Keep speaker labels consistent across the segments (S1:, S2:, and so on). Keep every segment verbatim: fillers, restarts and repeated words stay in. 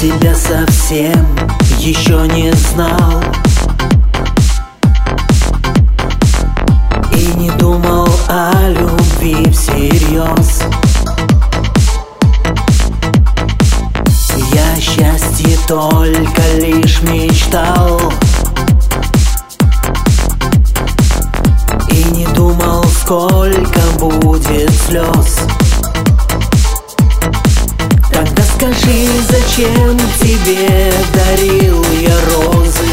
S1: тебя совсем еще не знал и не думал о любви всерьез. Я счастье только лишь мечтал и не думал, сколько будет слез. Тогда скажи, зачем тебе дарил я розы?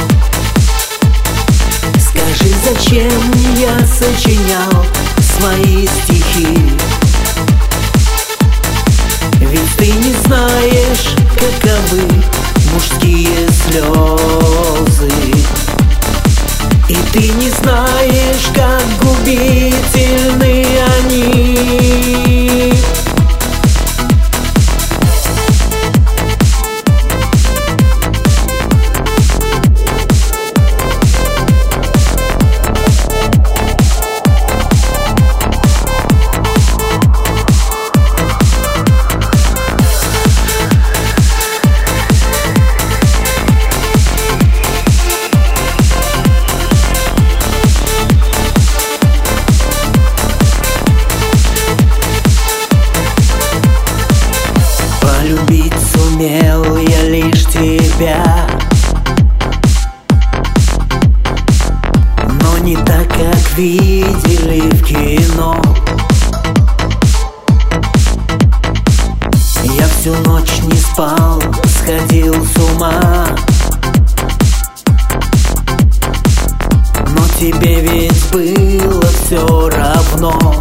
S1: Скажи, зачем я сочинял свои стихи? Ведь ты не знаешь, каковы мужские слезы, и ты не знаешь, как губительны они. Полюбить сумел я лишь тебя, но не так, как видели в кино. Я всю ночь не спал, сходил с ума, но тебе ведь было все равно.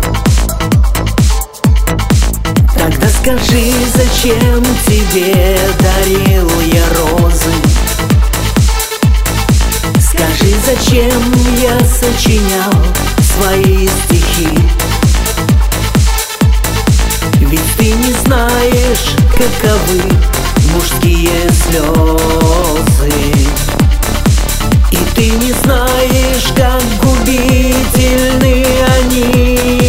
S1: Тогда скажи, зачем тебе дарил я розы? Скажи, зачем я сочинял свои стихи? Ведь ты не знаешь, каковы мужские слезы, и ты не знаешь, как губительны они.